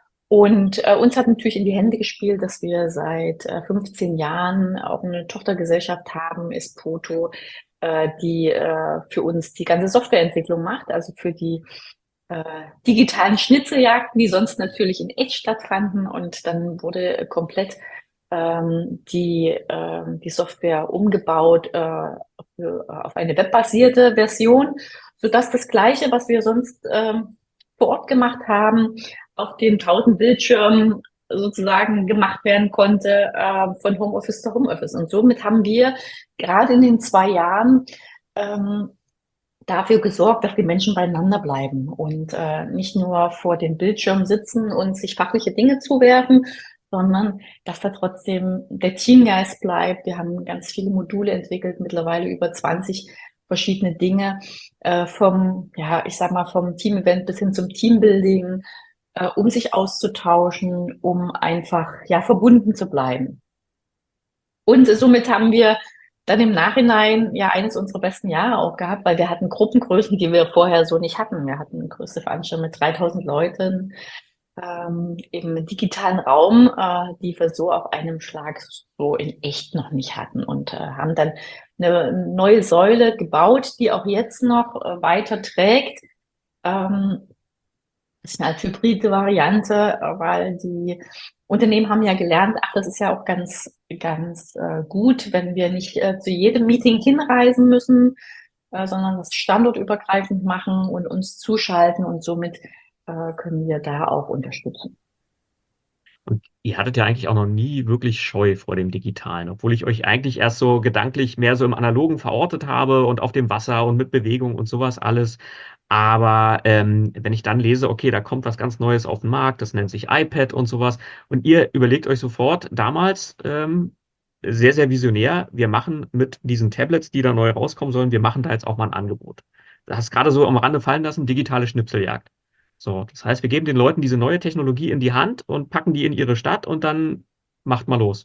Und äh, uns hat natürlich in die Hände gespielt, dass wir seit äh, fünfzehn Jahren auch eine Tochtergesellschaft haben, Ispoto, äh, die äh, für uns die ganze Softwareentwicklung macht, also für die äh, digitalen Schnitzeljagden, die sonst natürlich in echt stattfanden. Und dann wurde komplett ähm, die, äh, die Software umgebaut äh, für, auf eine webbasierte Version, sodass das Gleiche, was wir sonst ähm, vor Ort gemacht haben, auf den tausend Bildschirmen sozusagen gemacht werden konnte, äh, von Homeoffice zu Homeoffice. Und somit haben wir gerade in den zwei Jahren ähm, dafür gesorgt, dass die Menschen beieinander bleiben und äh, nicht nur vor den Bildschirmen sitzen und sich fachliche Dinge zuwerfen, sondern dass da trotzdem der Teamgeist bleibt. Wir haben ganz viele Module entwickelt, mittlerweile über zwanzig verschiedene Dinge, äh, vom, ja, ich sag mal, vom Team-Event bis hin zum Teambuilding, äh, um sich auszutauschen, um einfach, ja, verbunden zu bleiben. Und somit haben wir dann im Nachhinein ja eines unserer besten Jahre auch gehabt, weil wir hatten Gruppengrößen, die wir vorher so nicht hatten. Wir hatten eine größte Veranstaltung mit dreitausend Leuten ähm, im digitalen Raum, äh, die wir so auf einem Schlag so in echt noch nicht hatten und äh, haben dann eine neue Säule gebaut, die auch jetzt noch äh, weiter trägt. Ähm, Das ist eine als hybride Variante, äh, weil die Unternehmen haben ja gelernt, ach, das ist ja auch ganz, ganz äh, gut, wenn wir nicht äh, zu jedem Meeting hinreisen müssen, äh, sondern das standortübergreifend machen und uns zuschalten und somit äh, können wir da auch unterstützen. Und ihr hattet ja eigentlich auch noch nie wirklich Scheu vor dem Digitalen, obwohl ich euch eigentlich erst so gedanklich mehr so im Analogen verortet habe und auf dem Wasser und mit Bewegung und sowas alles. Aber ähm, wenn ich dann lese, okay, da kommt was ganz Neues auf den Markt, das nennt sich iPad und sowas, und ihr überlegt euch sofort, damals ähm, sehr, sehr visionär, wir machen mit diesen Tablets, die da neu rauskommen sollen, wir machen da jetzt auch mal ein Angebot. Du hast gerade so am Rande fallen lassen, digitale Schnipseljagd. So, das heißt, wir geben den Leuten diese neue Technologie in die Hand und packen die in ihre Stadt und dann macht mal los.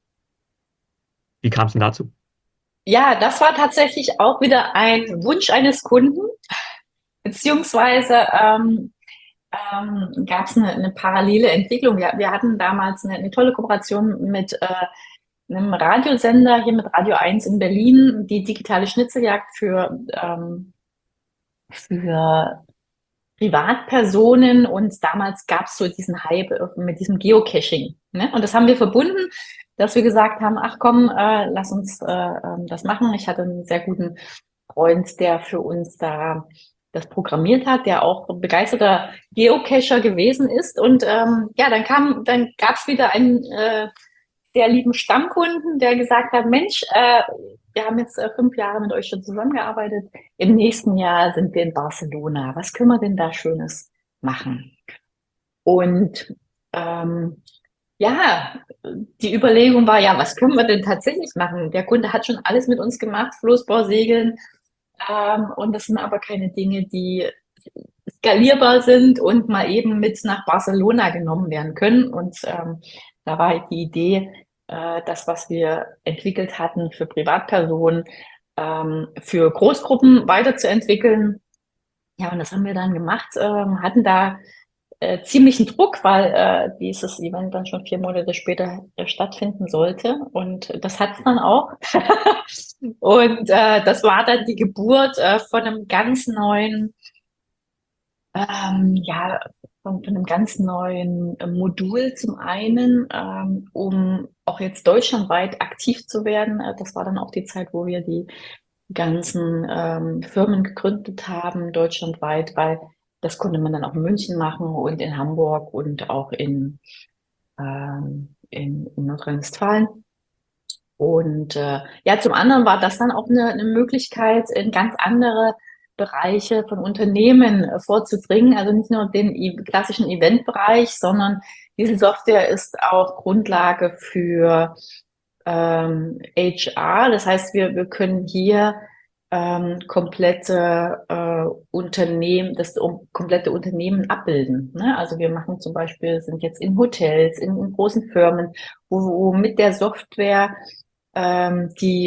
Wie kam es denn dazu? Ja, das war tatsächlich auch wieder ein Wunsch eines Kunden, beziehungsweise ähm, ähm, gab es eine, eine parallele Entwicklung. Wir, wir hatten damals eine, eine tolle Kooperation mit äh, einem Radiosender hier mit Radio eins in Berlin, die digitale Schnitzeljagd für, ähm, für Privatpersonen. Und damals gab es so diesen Hype mit diesem Geocaching. Ne? Und das haben wir verbunden, dass wir gesagt haben, ach komm, äh, lass uns äh, ähm, das machen. Ich hatte einen sehr guten Freund, der für uns da das programmiert hat, der auch begeisterter Geocacher gewesen ist. Und ähm, ja, dann kam, dann gab es wieder einen äh, sehr lieben Stammkunden, der gesagt hat, Mensch, äh, wir haben jetzt äh, fünf Jahre mit euch schon zusammengearbeitet. Im nächsten Jahr sind wir in Barcelona. Was können wir denn da Schönes machen? Und ähm, ja, die Überlegung war, ja, was können wir denn tatsächlich machen? Der Kunde hat schon alles mit uns gemacht, Floßbau, Segeln, ähm, und das sind aber keine Dinge, die skalierbar sind und mal eben mit nach Barcelona genommen werden können. Und ähm, da war die Idee, äh, das, was wir entwickelt hatten für Privatpersonen, ähm, für Großgruppen weiterzuentwickeln. Ja, und das haben wir dann gemacht, ähm, hatten da äh, ziemlichen Druck, weil äh, dieses Event dann schon vier Monate später äh, stattfinden sollte. Und das hat es dann auch. Und äh, das war dann die Geburt äh, von einem ganz neuen, ähm, ja, von, von einem ganz neuen äh, Modul zum einen, ähm, um auch jetzt deutschlandweit aktiv zu werden. Äh, das war dann auch die Zeit, wo wir die ganzen ähm, Firmen gegründet haben, deutschlandweit, weil das konnte man dann auch in München machen und in Hamburg und auch in, ähm, in, in Nordrhein-Westfalen. Und äh, ja, zum anderen war das dann auch eine, eine Möglichkeit, in ganz andere Bereiche von Unternehmen äh, vorzudringen. Also nicht nur den e klassischen Eventbereich, sondern diese Software ist auch Grundlage für ähm, H R. Das heißt, wir, wir können hier ähm, komplette äh, Unternehmen, das um, komplette Unternehmen abbilden. Ne? Also wir machen zum Beispiel, sind jetzt in Hotels, in, in großen Firmen, wo, wo mit der Software ähm, die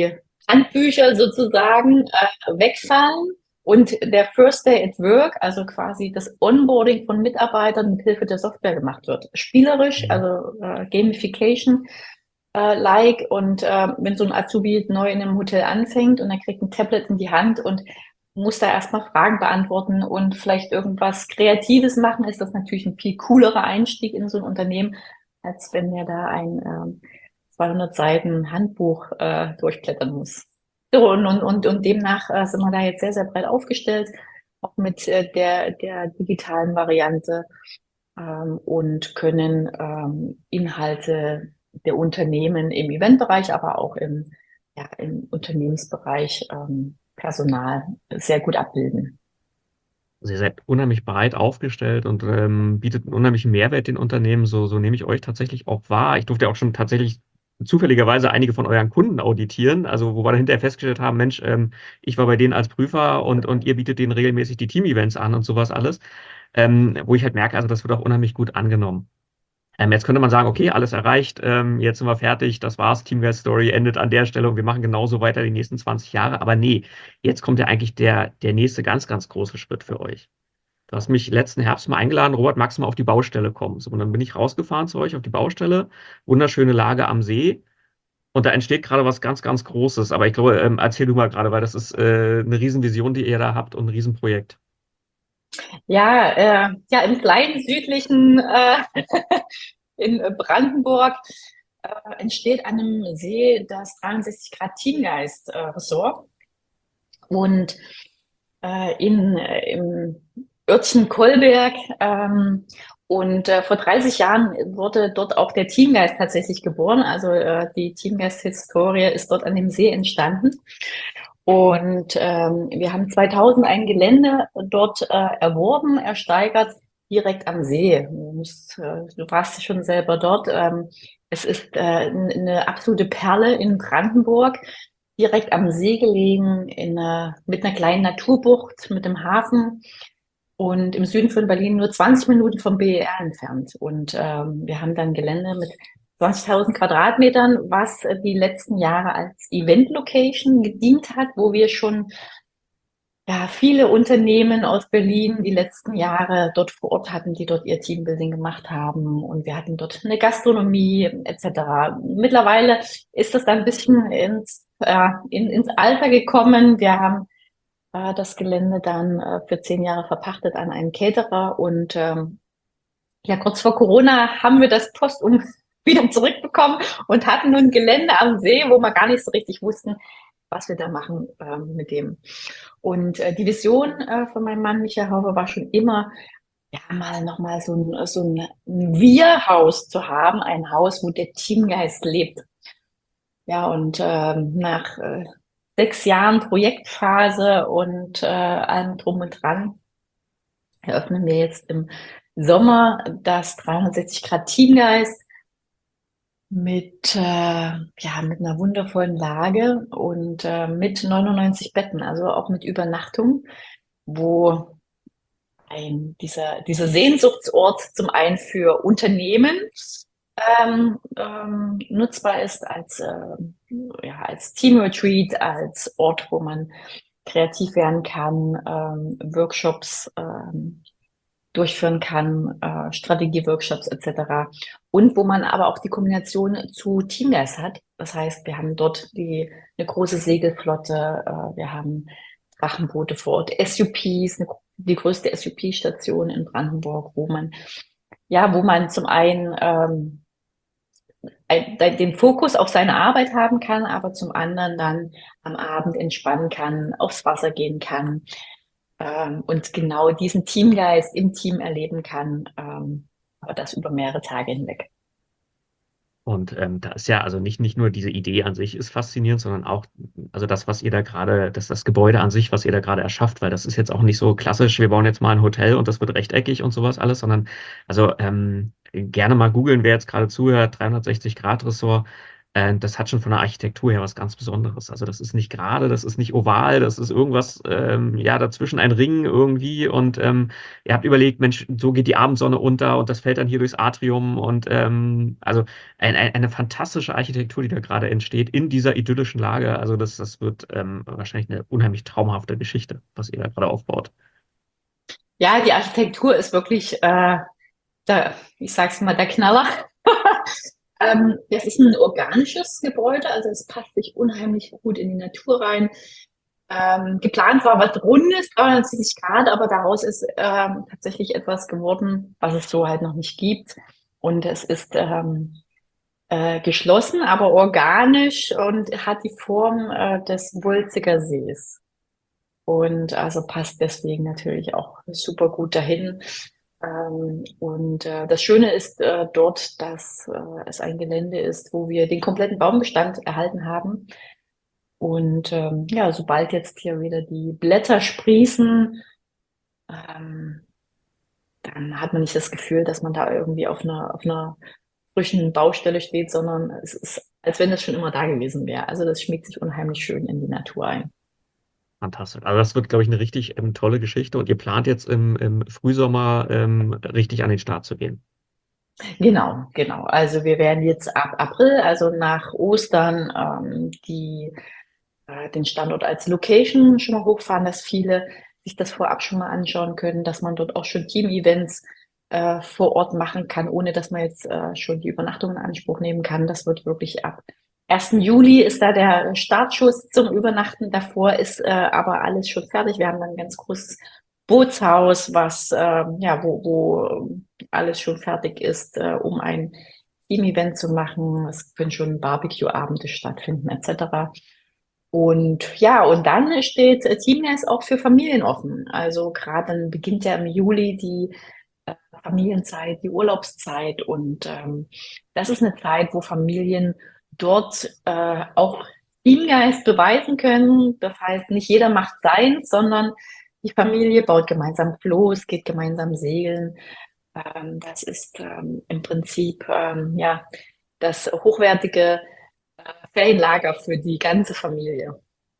Handbücher sozusagen äh, wegfallen und der First Day at Work, also quasi das Onboarding von Mitarbeitern mit Hilfe der Software gemacht wird. Spielerisch, Mhm. also äh, Gamification äh, like und äh, wenn so ein Azubi neu in einem Hotel anfängt und er kriegt ein Tablet in die Hand und muss da erstmal Fragen beantworten und vielleicht irgendwas Kreatives machen, ist das natürlich ein viel coolerer Einstieg in so ein Unternehmen, als wenn er da ein ähm, zweihundert Seiten Handbuch äh, durchblättern muss. So, und, und, und, und demnach äh, sind wir da jetzt sehr, sehr breit aufgestellt, auch mit äh, der, der digitalen Variante ähm, und können ähm, Inhalte der Unternehmen im Eventbereich, aber auch im, ja, im Unternehmensbereich ähm, Personal sehr gut abbilden. Also ihr seid unheimlich breit aufgestellt und ähm, bietet einen unheimlichen Mehrwert den Unternehmen. So, so nehme ich euch tatsächlich auch wahr. Ich durfte ja auch schon tatsächlich zufälligerweise einige von euren Kunden auditieren, also wo wir dann hinterher festgestellt haben, Mensch, ähm, ich war bei denen als Prüfer und, und ihr bietet denen regelmäßig die Team-Events an und sowas alles, ähm, wo ich halt merke, also das wird auch unheimlich gut angenommen. Ähm, jetzt könnte man sagen, okay, alles erreicht, ähm, jetzt sind wir fertig, das war's, Teamgeist Story endet an der Stelle und wir machen genauso weiter die nächsten zwanzig Jahre. Aber nee, jetzt kommt ja eigentlich der, der nächste ganz, ganz große Schritt für euch. Du hast mich letzten Herbst mal eingeladen, Robert, magst du mal auf die Baustelle kommen? So, und dann bin ich rausgefahren zu euch auf die Baustelle, wunderschöne Lage am See. Und da entsteht gerade was ganz, ganz Großes. Aber ich glaube, ähm, erzähl du mal gerade, weil das ist äh, eine Riesenvision, die ihr da habt und ein Riesenprojekt. Ja, äh, ja, im kleinen südlichen äh, in Brandenburg äh, entsteht an einem See das dreihundertsechzig Grad Teamgeist äh, Ressort. Und äh, in, äh, im Örtchen Kolberg. Ähm, und äh, vor dreißig Jahren wurde dort auch der Teamgeist tatsächlich geboren. Also äh, die Teamgeist-Historie ist dort an dem See entstanden. Und ähm, wir haben zweitausend ein Gelände dort äh, erworben, ersteigert, direkt am See. Du, musst, äh, du warst schon selber dort. Ähm, es ist äh, eine absolute Perle in Brandenburg, direkt am See gelegen, in einer, mit einer kleinen Naturbucht, mit dem Hafen und im Süden von Berlin nur zwanzig Minuten vom B E R entfernt. Und ähm, wir haben dann Gelände mit zwanzigtausend Quadratmetern, was äh, die letzten Jahre als Event-Location gedient hat, wo wir schon ja, viele Unternehmen aus Berlin die letzten Jahre dort vor Ort hatten, die dort ihr Teambuilding gemacht haben. Und wir hatten dort eine Gastronomie et cetera. Mittlerweile ist das dann ein bisschen ins, äh, in, ins Alter gekommen. Wir haben äh, das Gelände dann äh, für zehn Jahre verpachtet an einen Caterer. Und ähm, ja, kurz vor Corona haben wir das postum wieder zurückbekommen und hatten nun Gelände am See, wo wir gar nicht so richtig wussten, was wir da machen ähm, mit dem. Und äh, die Vision äh, von meinem Mann Michael Hauber war schon immer, ja, mal nochmal so ein, so ein Wir-Haus zu haben, ein Haus, wo der Teamgeist lebt. Ja, und ähm, nach äh, sechs Jahren Projektphase und äh, allem drum und dran eröffnen wir jetzt im Sommer das dreihundertsechzig Grad Teamgeist mit, äh, ja, mit einer wundervollen Lage und äh, mit neunundneunzig Betten, also auch mit Übernachtung, wo ein, dieser, dieser Sehnsuchtsort zum einen für Unternehmen ähm, ähm, nutzbar ist als, äh, ja, als Team-Retreat, als Ort, wo man kreativ werden kann, ähm, Workshops ähm, durchführen kann, äh, Strategie-Workshops et cetera. Und wo man aber auch die Kombination zu Teamgeist hat. Das heißt, wir haben dort die, eine große Segelflotte, äh, wir haben Drachenboote vor Ort, S U Ps, eine, die größte S U P-Station in Brandenburg, wo man, ja, wo man zum einen ähm, ein, den Fokus auf seine Arbeit haben kann, aber zum anderen dann am Abend entspannen kann, aufs Wasser gehen kann, ähm, und genau diesen Teamgeist im Team erleben kann, ähm, aber das über mehrere Tage hinweg. Und ähm, da ist ja also nicht, nicht nur diese Idee an sich ist faszinierend, sondern auch, also das, was ihr da gerade, das, das Gebäude an sich, was ihr da gerade erschafft, weil das ist jetzt auch nicht so klassisch, wir bauen jetzt mal ein Hotel und das wird rechteckig und sowas alles, sondern also ähm, gerne mal googeln, wer jetzt gerade zuhört, dreihundertsechzig Grad Ressort. Äh, das hat schon von der Architektur her was ganz Besonderes. Also das ist nicht gerade, das ist nicht oval, das ist irgendwas, ähm, ja, dazwischen ein Ring irgendwie. Und ähm, ihr habt überlegt, Mensch, so geht die Abendsonne unter und das fällt dann hier durchs Atrium. Und ähm, also ein, ein, eine fantastische Architektur, die da gerade entsteht in dieser idyllischen Lage. Also das, das wird ähm, wahrscheinlich eine unheimlich traumhafte Geschichte, was ihr da gerade aufbaut. Ja, die Architektur ist wirklich, äh, der, ich sag's mal, der Knaller. Ähm, das ist ein organisches Gebäude, also es passt sich unheimlich gut in die Natur rein. Ähm, geplant war was Rundes, dreihundertsiebzig Grad, aber daraus ist ähm, tatsächlich etwas geworden, was es so halt noch nicht gibt. Und es ist ähm, äh, geschlossen, aber organisch und hat die Form äh, des Wulziger Sees. Und also passt deswegen natürlich auch super gut dahin. Ähm, und äh, das Schöne ist äh, dort, dass äh, es ein Gelände ist, wo wir den kompletten Baumbestand erhalten haben. Und ähm, ja, sobald jetzt hier wieder die Blätter sprießen, ähm, dann hat man nicht das Gefühl, dass man da irgendwie auf einer, auf einer frischen Baustelle steht, sondern es ist, als wenn das schon immer da gewesen wäre. Also das schmiegt sich unheimlich schön in die Natur ein. Fantastisch. Also das wird, glaube ich, eine richtig ähm, tolle Geschichte. Und ihr plant jetzt im, im Frühsommer ähm, richtig an den Start zu gehen. Genau, genau. Also wir werden jetzt ab April, also nach Ostern, ähm, die, äh, den Standort als Location schon mal hochfahren, dass viele sich das vorab schon mal anschauen können, dass man dort auch schon Team-Events äh, vor Ort machen kann, ohne dass man jetzt äh, schon die Übernachtung in Anspruch nehmen kann. Das wird wirklich ab ersten Juli ist da der Startschuss zum Übernachten. Davor ist äh, aber alles schon fertig. Wir haben dann ein ganz großes Bootshaus, was ähm, ja, wo, wo alles schon fertig ist, äh, um ein Team-Event zu machen. Es können schon Barbecue-Abende stattfinden, et cetera. Und ja, und dann steht äh, Teamnest auch für Familien offen. Also gerade dann beginnt ja im Juli die äh, Familienzeit, die Urlaubszeit. Und ähm, das ist eine Zeit, wo Familien dort äh, auch Teamgeist beweisen können. Das heißt, nicht jeder macht seins, sondern die Familie baut gemeinsam Floß, geht gemeinsam segeln. Ähm, das ist ähm, im Prinzip ähm, ja das hochwertige äh, Ferienlager für die ganze Familie.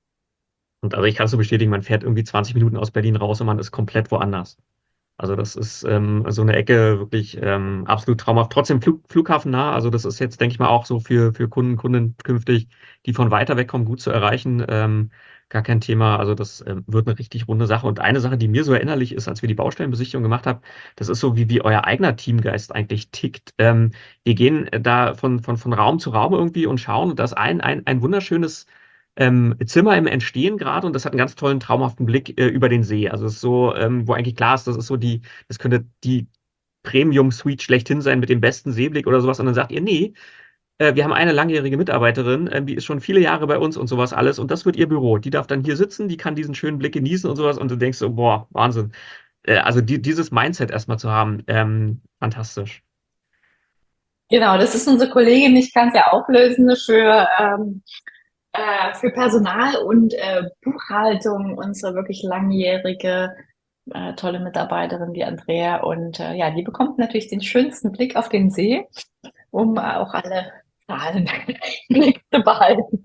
Und also ich kann es so bestätigen, man fährt irgendwie zwanzig Minuten aus Berlin raus und man ist komplett woanders. Also das ist ähm, so eine Ecke wirklich ähm, absolut traumhaft. Trotzdem Flug, flughafennah. Also das ist jetzt, denke ich mal, auch so für, für Kunden, Kunden künftig, die von weiter weg kommen, gut zu erreichen. Ähm, gar kein Thema. Also das ähm, wird eine richtig runde Sache. Und eine Sache, die mir so erinnerlich ist, als wir die Baustellenbesichtigung gemacht haben, das ist so, wie, wie euer eigener Teamgeist eigentlich tickt. Ähm, wir gehen da von, von, von Raum zu Raum irgendwie und schauen. Und da ist ein, ein, ein wunderschönes ähm, Zimmer im Entstehen gerade und das hat einen ganz tollen, traumhaften Blick äh, über den See. Also es ist so, ähm, wo eigentlich klar ist, das ist so die, das könnte die Premium-Suite schlechthin sein mit dem besten Seeblick oder sowas. Und dann sagt ihr, nee, äh, wir haben eine langjährige Mitarbeiterin, äh, die ist schon viele Jahre bei uns und sowas alles und das wird ihr Büro. Die darf dann hier sitzen, die kann diesen schönen Blick genießen und sowas und du denkst so, boah, Wahnsinn. Äh, also die, dieses Mindset erstmal zu haben, ähm, fantastisch. Genau, das ist unsere Kollegin, ich kann es ja auflösen für ähm, äh, für Personal und äh, Buchhaltung, unsere wirklich langjährige, äh, tolle Mitarbeiterin, die Andrea. Und äh, ja, die bekommt natürlich den schönsten Blick auf den See, um äh, auch alle Zahlen im Blick zu behalten.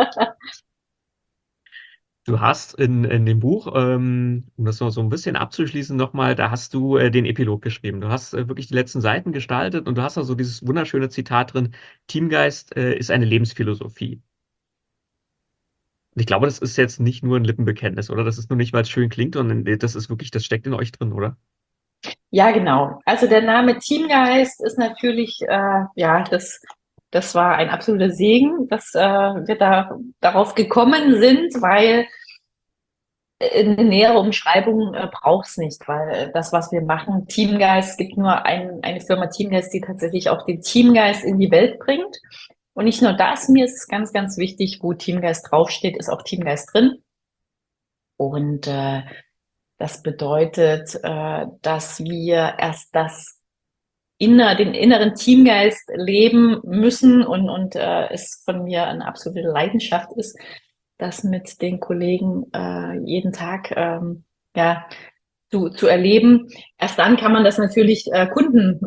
Du hast in, in dem Buch, ähm, um das noch so ein bisschen abzuschließen nochmal, da hast du äh, den Epilog geschrieben. Du hast äh, wirklich die letzten Seiten gestaltet und du hast da so dieses wunderschöne Zitat drin, Teamgeist äh, ist eine Lebensphilosophie. Und ich glaube, das ist jetzt nicht nur ein Lippenbekenntnis, oder? Das ist nur nicht, weil es schön klingt, sondern äh, das ist wirklich, das steckt in euch drin, oder? Ja, genau. Also der Name Teamgeist ist natürlich, äh, ja, das, das war ein absoluter Segen, dass äh, wir da darauf gekommen sind, weil eine nähere Umschreibung äh, braucht es nicht, weil äh, das, was wir machen, Teamgeist, es gibt nur ein, eine Firma Teamgeist, die tatsächlich auch den Teamgeist in die Welt bringt. Und nicht nur das, mir ist es ganz, ganz wichtig, wo Teamgeist draufsteht, ist auch Teamgeist drin. Und äh, das bedeutet, äh, dass wir erst das inner, den inneren Teamgeist leben müssen und, und äh, es von mir eine absolute Leidenschaft ist, das mit den Kollegen äh, jeden Tag ähm, ja, zu, zu erleben. Erst dann kann man das natürlich äh, Kunden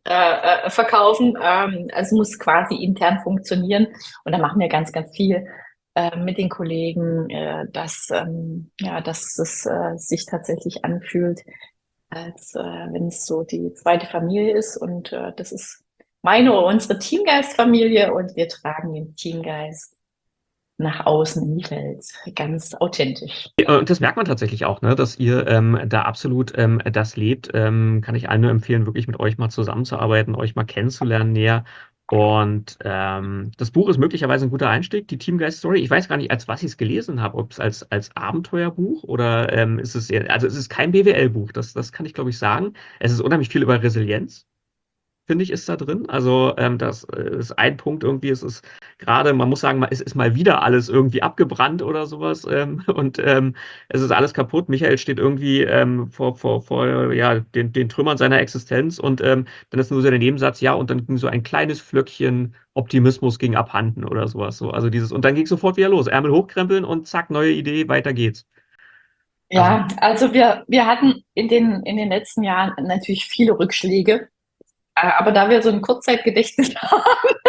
äh, verkaufen. Ähm, also muss quasi intern funktionieren. Und da machen wir ganz, ganz viel äh, mit den Kollegen, äh, dass, ähm, ja, dass es äh, sich tatsächlich anfühlt, als äh, wenn es so die zweite Familie ist. Und äh, das ist meine oder unsere Teamgeist-Familie und wir tragen den Teamgeist nach außen in die Welt. Ganz authentisch. Und das merkt man tatsächlich auch, ne, dass ihr ähm, da absolut ähm, das lebt. Ähm, kann ich allen nur empfehlen, wirklich mit euch mal zusammenzuarbeiten, euch mal kennenzulernen näher. Und ähm, das Buch ist möglicherweise ein guter Einstieg, die Teamgeist Story. Ich weiß gar nicht, als was ich es gelesen habe, ob es als, als Abenteuerbuch oder ähm, ist es eher, also es ist kein B W L-Buch, das, das kann ich glaube ich sagen. Es ist unheimlich viel über Resilienz, finde ich, ist da drin. Also ähm, das äh, ist ein Punkt irgendwie, es ist gerade, man muss sagen, es ist mal wieder alles irgendwie abgebrannt oder sowas ähm, und ähm, es ist alles kaputt. Michael steht irgendwie ähm, vor, vor, vor ja, den, den Trümmern seiner Existenz und ähm, dann ist nur so der Nebensatz, ja, und dann ging so ein kleines Flöckchen Optimismus ging abhanden oder sowas. So. Also dieses, und dann ging es sofort wieder los. Ärmel hochkrempeln und zack, neue Idee, weiter geht's. Also, Ja, also wir, wir hatten in den, in den letzten Jahren natürlich viele Rückschläge. Äh, Aber da wir so ein Kurzzeitgedächtnis haben,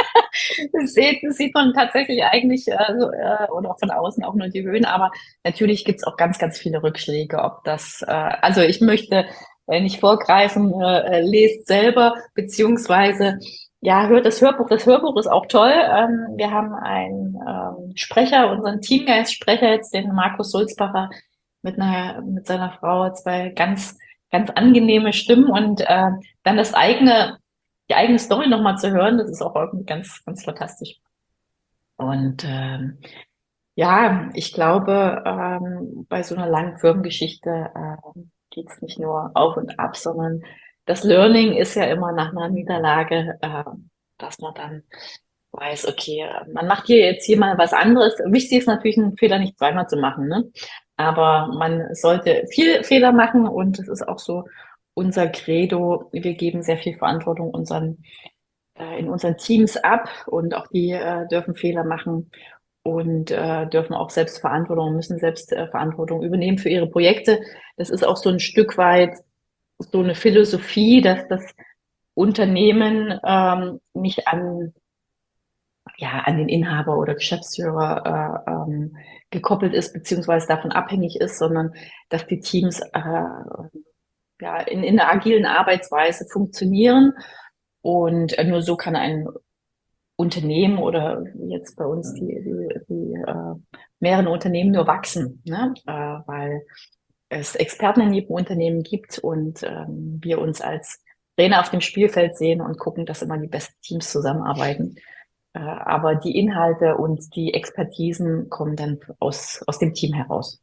das sieht, das sieht man tatsächlich eigentlich äh, so, äh, oder auch von außen auch nur die Höhen. Aber natürlich gibt's auch ganz, ganz viele Rückschläge. Ob das, äh, also ich möchte äh, nicht vorgreifen, äh, äh, lest selber, beziehungsweise ja, hört das Hörbuch. Das Hörbuch ist auch toll. Ähm, wir haben einen ähm, Sprecher, unseren Teamgeist-Sprecher jetzt, den Markus Sulzbacher, mit einer, mit seiner Frau, zwei ganz, ganz angenehme Stimmen und äh, dann das eigene, die eigene Story nochmal zu hören, das ist auch irgendwie ganz, ganz fantastisch. Und ähm, ja, ich glaube, ähm, bei so einer langen Firmengeschichte ähm, geht es nicht nur auf und ab, sondern das Learning ist ja immer nach einer Niederlage, äh, dass man dann weiß, okay, man macht hier jetzt hier mal was anderes. Wichtig ist natürlich, einen Fehler nicht zweimal zu machen, ne? Aber man sollte viel Fehler machen und das ist auch so unser Credo. Wir geben sehr viel Verantwortung unseren, äh, in unseren Teams ab und auch die äh, dürfen Fehler machen und äh, dürfen auch selbst Verantwortung, müssen selbst äh, Verantwortung übernehmen für ihre Projekte. Das ist auch so ein Stück weit so eine Philosophie, dass das Unternehmen ähm, nicht an ja, an den Inhaber oder Geschäftsführer äh, ähm, gekoppelt ist, beziehungsweise davon abhängig ist, sondern dass die Teams äh, ja, in, in einer agilen Arbeitsweise funktionieren. Und äh, nur so kann ein Unternehmen oder jetzt bei uns die, die, die äh, mehreren Unternehmen nur wachsen, ne? Äh, weil es Experten in jedem Unternehmen gibt und ähm, wir uns als Trainer auf dem Spielfeld sehen und gucken, dass immer die besten Teams zusammenarbeiten. Äh, aber die Inhalte und die Expertisen kommen dann aus, aus dem Team heraus.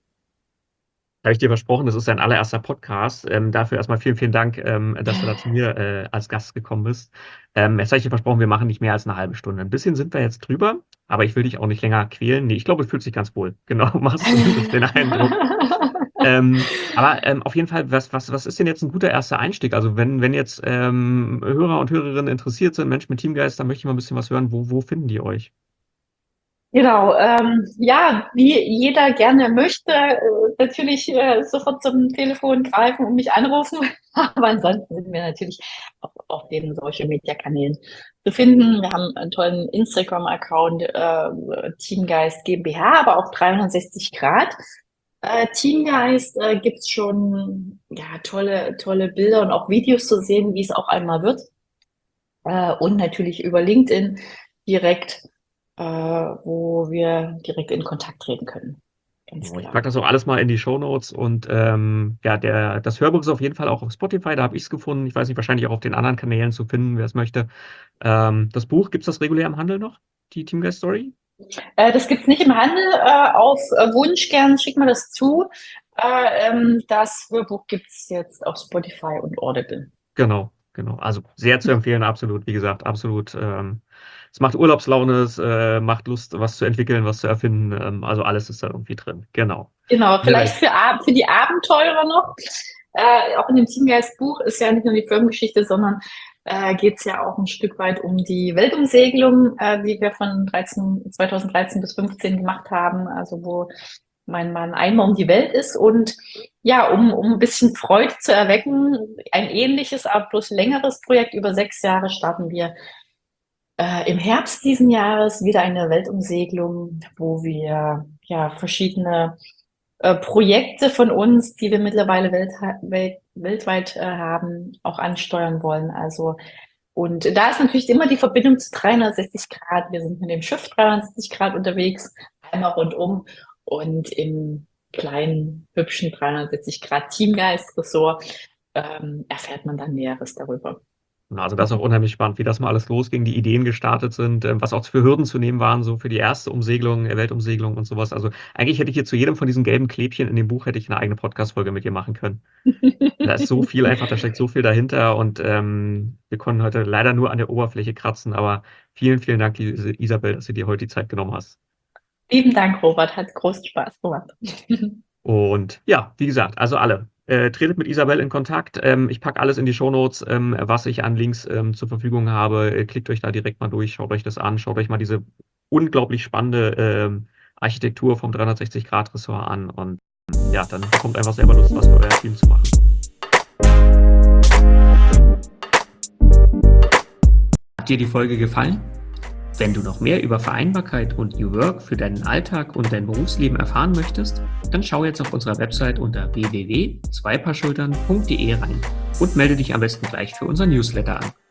habe ich dir versprochen, das ist dein allererster Podcast. Ähm, dafür erstmal vielen, vielen Dank, ähm, dass du da zu mir äh, als Gast gekommen bist. Ähm, jetzt habe ich dir versprochen, wir machen nicht mehr als eine halbe Stunde. Ein bisschen sind wir jetzt drüber, aber ich will dich auch nicht länger quälen. Nee, ich glaube, es fühlt sich ganz wohl. Genau, machst zumindest den Eindruck. Ähm, aber ähm, auf jeden Fall, was, was, was ist denn jetzt ein guter erster Einstieg? Also wenn, wenn jetzt ähm, Hörer und Hörerinnen interessiert sind, Mensch mit Teamgeist, dann möchte ich mal ein bisschen was hören. Wo, wo finden die euch? Genau, ähm, ja, wie jeder gerne möchte, äh, natürlich äh, sofort zum Telefon greifen und mich anrufen. Aber ansonsten sind wir natürlich auf, auf den Social Media Kanälen zu finden. Wir haben einen tollen Instagram-Account, äh, Teamgeist GmbH, aber auch dreihundertsechzig Grad. Äh, Teamgeist äh, gibt's schon ja tolle, tolle Bilder und auch Videos zu sehen, wie es auch einmal wird. Äh, und natürlich über LinkedIn direkt, äh, wo wir direkt in Kontakt treten können. Ganz Ich klar. packe das auch alles mal in die Shownotes und ähm, ja, der, das Hörbuch ist auf jeden Fall auch auf Spotify, da habe ich es gefunden. Ich weiß nicht, wahrscheinlich auch auf den anderen Kanälen zu finden, wer es möchte. Ähm, das Buch, gibt es das regulär im Handel noch? Die Teamgeist Story? Äh, das gibt's nicht im Handel. Äh, auf äh, Wunsch gern, schick mal das zu. Äh, ähm, das Hörbuch gibt's jetzt auf Spotify und Audible. Genau, genau. Also sehr zu empfehlen, absolut. Wie gesagt, absolut. Ähm, es macht Urlaubslaune, es äh, macht Lust, was zu entwickeln, was zu erfinden. Ähm, also alles ist da irgendwie drin. Genau. Genau, vielleicht Mirel, für, Ab- für die Abenteurer noch. Äh, auch in dem Teamgeist-Buch ist ja nicht nur die Firmengeschichte, sondern äh, geht es ja auch ein Stück weit um die Weltumsegelung, äh, die wir von dreizehn, zweitausenddreizehn bis fünfzehn gemacht haben. Also wo mein Mann einmal um die Welt ist. Und ja, um, um ein bisschen Freude zu erwecken, ein ähnliches, aber bloß längeres Projekt über sechs Jahre starten wir äh, im Herbst diesen Jahres wieder eine Weltumsegelung, wo wir ja verschiedene äh, Projekte von uns, die wir mittlerweile welt, welt, weltweit äh, haben, auch ansteuern wollen. Also und da ist natürlich immer die Verbindung zu dreihundertsechzig Grad. Wir sind mit dem Schiff dreihundertsechzig Grad unterwegs, einmal rundum und im kleinen, hübschen dreihundertsechzig Grad Teamgeist-Ressort ähm, erfährt man dann Näheres darüber. Also das ist auch unheimlich spannend, wie das mal alles losging, die Ideen gestartet sind, ähm, was auch für Hürden zu nehmen waren, so für die erste Umsegelung, äh, Weltumsegelung und sowas. Also eigentlich hätte ich hier zu jedem von diesen gelben Klebchen in dem Buch hätte ich eine eigene Podcast-Folge mit dir machen können. Da ist so viel einfach, da steckt so viel dahinter und ähm, wir konnten heute leider nur an der Oberfläche kratzen, aber vielen, vielen Dank, Isabel, dass du dir heute die Zeit genommen hast. Lieben Dank, Robert, hat großen Spaß gemacht. Und ja, wie gesagt, also alle. Äh, tretet mit Isabel in Kontakt. Ähm, ich packe alles in die Shownotes, ähm, was ich an Links ähm, zur Verfügung habe. Äh, klickt euch da direkt mal durch, schaut euch das an, schaut euch mal diese unglaublich spannende ähm, Architektur vom dreihundertsechzig Grad Ressort an und ja, dann kommt einfach selber Lust, was für euer Team zu machen. Hat dir die Folge gefallen? Wenn du noch mehr über Vereinbarkeit und New Work für deinen Alltag und dein Berufsleben erfahren möchtest, dann schau jetzt auf unserer Website unter w w w punkt zwei paar schultern punkt d e rein und melde dich am besten gleich für unser Newsletter an.